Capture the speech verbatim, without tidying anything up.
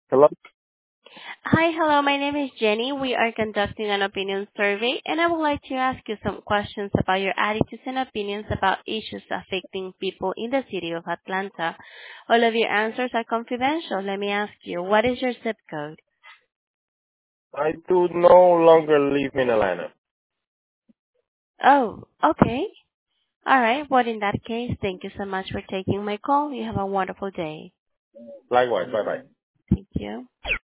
Hello? Hi, hello. My name is Jenny. We are conducting an opinion survey, and I would like to ask you some questions about your attitudes and opinions about issues affecting people in the city of Atlanta. All of your answers are confidential. Let me ask you, what is your zip code? I do no longer live in Atlanta. Oh, okay. All right. Well, in that case, thank you so much for taking my call. You have a wonderful day. Likewise. Bye bye. Thank you.